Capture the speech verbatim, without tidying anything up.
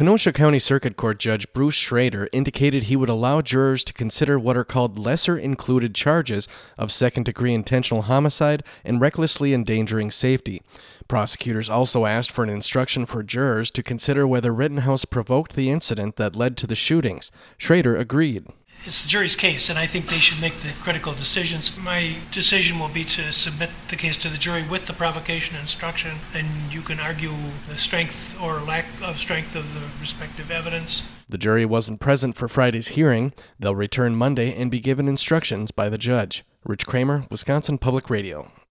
Kenosha County Circuit Court Judge Bruce Schrader indicated he would allow jurors to consider what are called lesser-included charges of second-degree intentional homicide and recklessly endangering safety. Prosecutors also asked for an instruction for jurors to consider whether Rittenhouse provoked the incident that led to the shootings. Schrader agreed. It's the jury's case, and I think they should make the critical decisions. My decision will be to submit the case to the jury with the provocation instruction, and you can argue the strength or lack of strength of the respective evidence. The jury wasn't present for Friday's hearing. They'll return Monday and be given instructions by the judge. Rich Kramer, Wisconsin Public Radio.